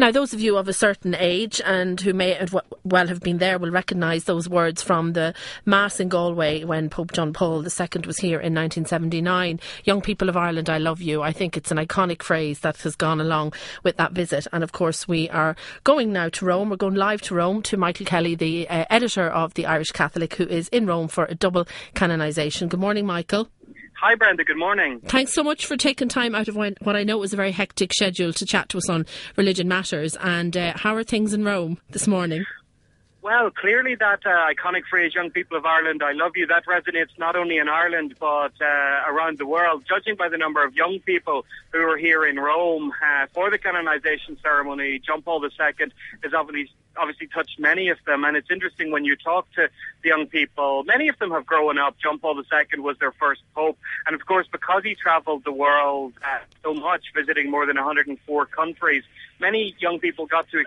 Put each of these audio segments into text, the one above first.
Now, those of you of a certain age and who may well have been there will recognise those words from the Mass in Galway when Pope John Paul II was here in 1979. Young people of Ireland, I love you. I think it's an iconic phrase that has gone along with that visit. And of course, we are going now to Rome. We're going live to Rome to Michael Kelly, the editor of the Irish Catholic, who is in Rome for a double canonisation. Good morning, Michael. Hi, Brenda. Good morning. Thanks so much for taking time out of what I know was a very hectic schedule to chat to us on religion matters. And how are things in Rome this morning? Well, clearly that iconic phrase, young people of Ireland, I love you, that resonates not only in Ireland but around the world. Judging by the number of young people who are here in Rome for the canonisation ceremony, John Paul II has obviously touched many of them. And it's interesting when you talk to the young people, many of them have grown up. John Paul II was their first pope. And of course, because he travelled the world so much, visiting more than 104 countries, many young people got to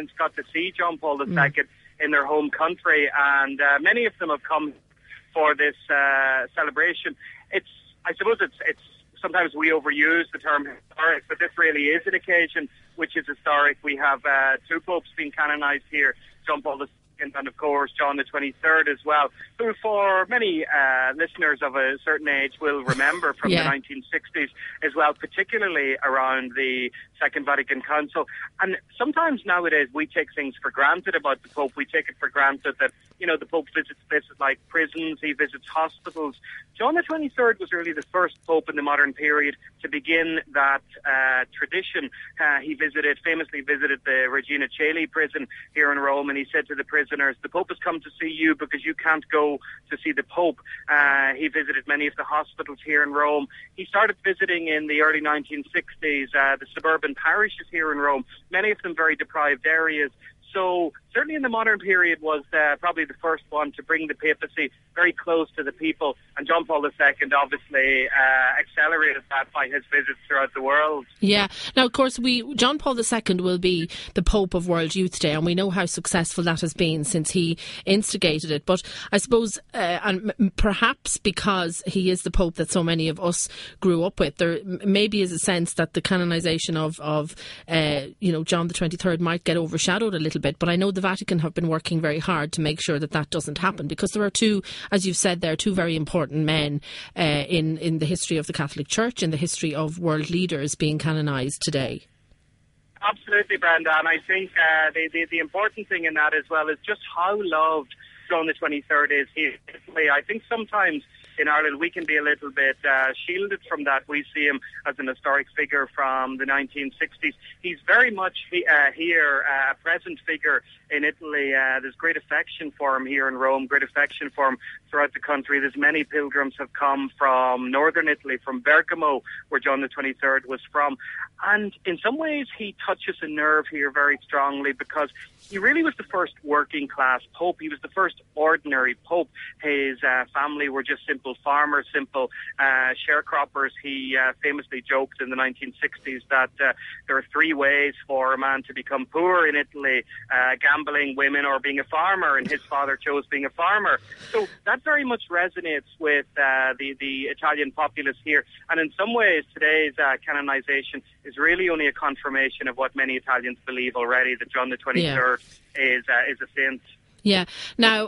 see John Paul II in their home country, and many of them have come for this celebration. I suppose it's sometimes we overuse the term historic, but this really is an occasion which is historic. We have two popes being canonised here, John Paul II and, of course, John the 23rd as well, who for many listeners of a certain age will remember from the 1960s as well, particularly around the Second Vatican Council. And sometimes nowadays we take things for granted about the Pope. We take it for granted that, the Pope visits places like prisons, he visits hospitals. John the 23rd was really the first Pope in the modern period to begin that tradition. He famously visited the Regina Coeli prison here in Rome, and he said to the prisoners, the Pope has come to see you because you can't go to see the Pope. He visited many of the hospitals here in Rome. He started visiting in the early 1960s the suburban parishes here in Rome, many of them very deprived areas. So certainly in the modern period was probably the first one to bring the papacy very close to the people. And John Paul II obviously accelerated that by his visits throughout the world. Yeah. Now, of course, John Paul II will be the Pope of World Youth Day, and we know how successful that has been since he instigated it. But I suppose, and perhaps because he is the Pope that so many of us grew up with, there maybe is a sense that the canonisation of John the 23rd might get overshadowed a little bit. But I know the Vatican have been working very hard to make sure that doesn't happen, because there are two, as you've said, there are two very important men in the history of the Catholic Church, in the history of world leaders being canonised today. Absolutely, Brenda, and I think the important thing in that as well is just how loved John the 23rd is here. I think sometimes in Ireland we can be a little bit shielded from that. We see him as an historic figure from the 1960s. He's very much here, a present figure in Italy. There's great affection for him here in Rome, great affection for him throughout the country. There's many pilgrims have come from northern Italy, from Bergamo, where John the 23rd was from. And in some ways he touches a nerve here very strongly, because he really was the first working class pope. He was the first ordinary pope. His family were just simple farmers, simple sharecroppers. He famously joked in the 1960s that there are three ways for a man to become poor in Italy: gambling, women, or being a farmer. And his father chose being a farmer. So that very much resonates with the Italian populace here. And in some ways, today's canonization is really only a confirmation of what many Italians believe already, that John the 23rd is a saint. Yeah. Now,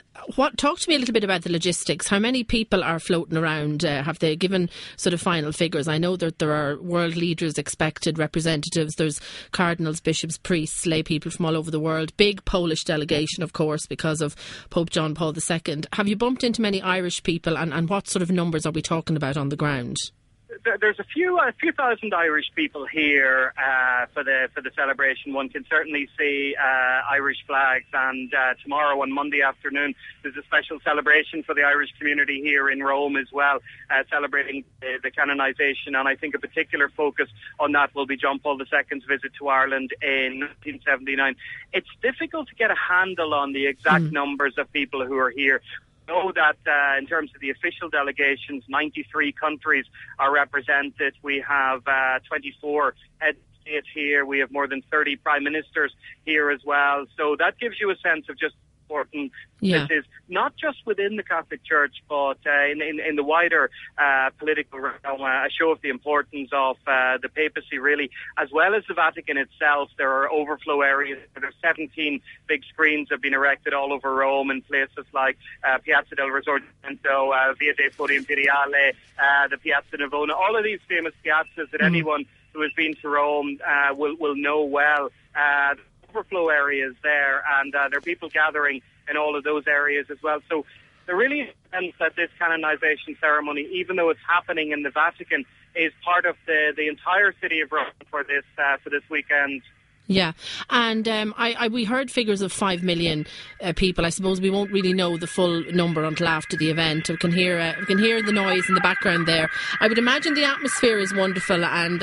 talk to me a little bit about the logistics. How many people are floating around? Have they given sort of final figures? I know that there are world leaders expected, representatives. There's cardinals, bishops, priests, lay people from all over the world. Big Polish delegation, of course, because of Pope John Paul II. Have you bumped into many Irish people, and what sort of numbers are we talking about on the ground? There's a few thousand Irish people here for the celebration. One can certainly see Irish flags, and tomorrow on Monday afternoon there's a special celebration for the Irish community here in Rome as well, celebrating the canonization. And I think a particular focus on that will be John Paul II's visit to Ireland in 1979. It's difficult to get a handle on the exact numbers of people who are here. Know that in terms of the official delegations, 93 countries are represented. We have 24 head states here. We have more than 30 prime ministers here as well. So that gives you a sense of just important Yeah. this is, not just within the Catholic Church, but in the wider political realm, a show of the importance of the papacy, really, as well as the Vatican itself. There are overflow areas. There are 17 big screens have been erected all over Rome in places like Piazza del Risorgimento, Via dei Fori Imperiale, the Piazza Navona, all of these famous piazzas that anyone who has been to Rome will know well. The overflow areas there, and there are people gathering in all of those areas as well. So there really is a sense that this canonization ceremony, even though it's happening in the Vatican, is part of the entire city of Rome for this weekend. Yeah, and we heard figures of 5 million people. I suppose we won't really know the full number until after the event. We can hear the noise in the background there. I would imagine the atmosphere is wonderful, and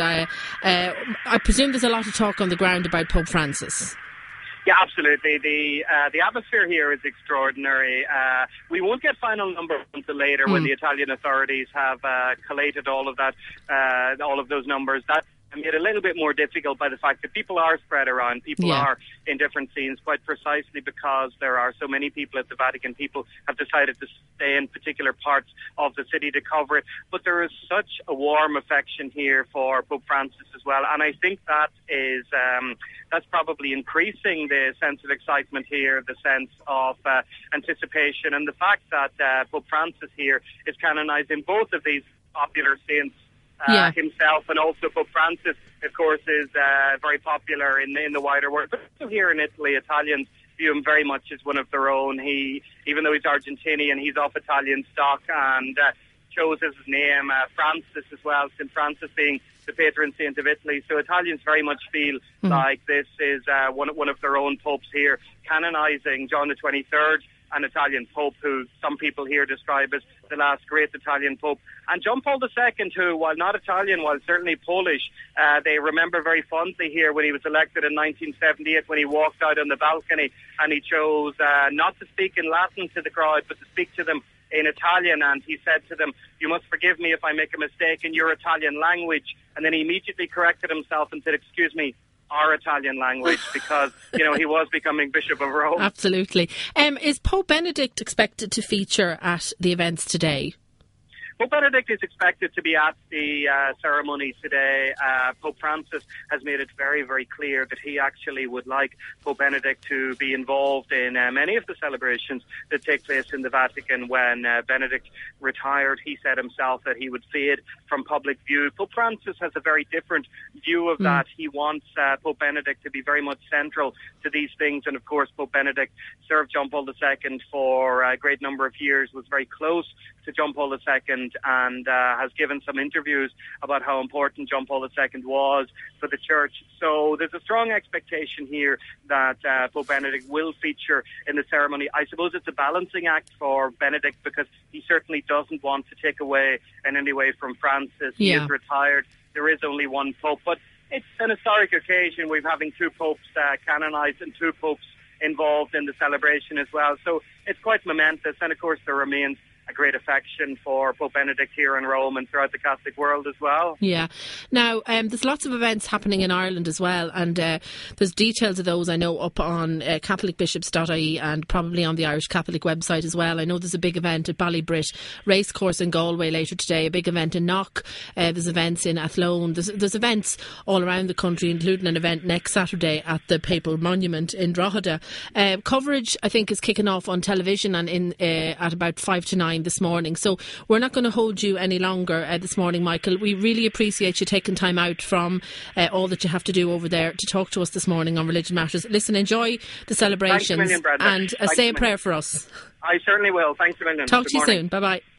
I presume there's a lot of talk on the ground about Pope Francis. Yeah, absolutely. The atmosphere here is extraordinary. We won't get final numbers until later when the Italian authorities have collated all of that, all of those numbers. That made it a little bit more difficult by the fact that people are spread around. People are in different scenes, quite precisely because there are so many people at the Vatican. People have decided to stay in particular parts of the city to cover it. But there is such a warm affection here for Pope Francis as well. And I think that is that's probably increasing the sense of excitement here, the sense of anticipation, and the fact that Pope Francis here is canonizing both of these popular saints himself, and also Pope Francis, of course, is very popular in the wider world. But also here in Italy, Italians view him very much as one of their own. Even though he's Argentinian, he's of Italian stock, and chose his name Francis as well, St. Francis being the patron saint of Italy. So Italians very much feel like this is one of their own popes here, canonizing John the 23rd, an Italian pope who some people here describe as the last great Italian pope. And John Paul II, who, while not Italian, while certainly Polish, they remember very fondly here when he was elected in 1978, when he walked out on the balcony and he chose not to speak in Latin to the crowd, but to speak to them in Italian. And he said to them, "You must forgive me if I make a mistake in your Italian language." And then he immediately corrected himself and said, "Excuse me, our Italian language," because, he was becoming Bishop of Rome. Absolutely. Is Pope Benedict expected to feature at the events today? Pope Benedict is expected to be at the ceremony today. Pope Francis has made it very, very clear that he actually would like Pope Benedict to be involved in many of the celebrations that take place in the Vatican. When Benedict retired, he said himself that he would fade from public view. Pope Francis has a very different view of that. He wants Pope Benedict to be very much central to these things. And of course, Pope Benedict served John Paul II for a great number of years, was very close to John Paul II, and has given some interviews about how important John Paul II was for the Church. So there's a strong expectation here that Pope Benedict will feature in the ceremony. I suppose it's a balancing act for Benedict because he certainly doesn't want to take away in any way from Francis. He is retired. There is only one Pope, but it's an historic occasion. We're having two popes canonized and two popes involved in the celebration as well. So it's quite momentous, and of course there remains a great affection for Pope Benedict here in Rome and throughout the Catholic world as well. Yeah. Now, there's lots of events happening in Ireland as well, and there's details of those, I know, up on catholicbishops.ie and probably on the Irish Catholic website as well. I know there's a big event at Ballybrit Racecourse in Galway later today, a big event in Knock, there's events in Athlone, there's events all around the country, including an event next Saturday at the Papal Monument in Drogheda. Coverage, I think, is kicking off on television and at about 5 to 9 this morning. So we're not going to hold you any longer this morning, Michael. We really appreciate you taking time out from all that you have to do over there to talk to us this morning on Religion Matters. Listen, enjoy the celebrations. Thanks a million, Brenda. And say a prayer for us. I certainly will. Thanks a million. Talk to you soon. Bye-bye.